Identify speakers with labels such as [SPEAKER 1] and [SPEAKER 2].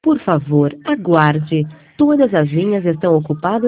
[SPEAKER 1] Por favor, aguarde. Todas as linhas estão ocupadas